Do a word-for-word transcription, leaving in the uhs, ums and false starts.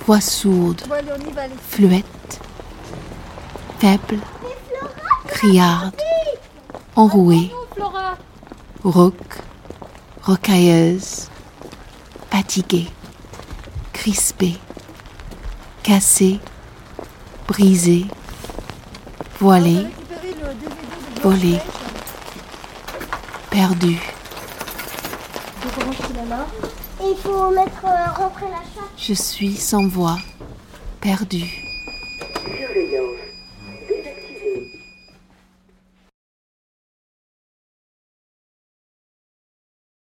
voix sourde, Bon, allez, on y va, allez. fluette, faible, criarde, enrouée, Flora. rauque, rocailleuse, fatiguée, crispée, cassée, brisée, voilée, volée, perdue. Et il faut mettre euh, rentrer la chatte. Je suis sans voix, perdue.